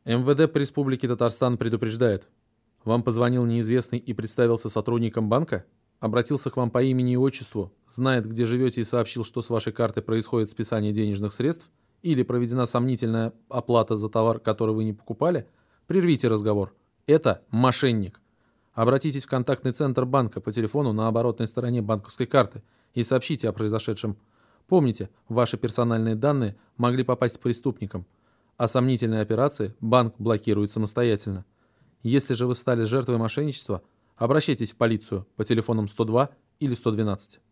МВД по Республике Татарстан предупреждает. Вам позвонил неизвестный и представился сотрудником банка? Обратился к вам по имени и отчеству, знает, где живете и сообщил, что с вашей карты происходит списание денежных средств или проведена сомнительная оплата за товар, который вы не покупали? Прервите разговор. Это мошенник. Обратитесь в контактный центр банка по телефону на оборотной стороне банковской карты и сообщите о произошедшем. Помните, ваши персональные данные могли попасть к преступникам, а сомнительные операции банк блокирует самостоятельно. Если же вы стали жертвой мошенничества, обращайтесь в полицию по телефонам 102 или 112.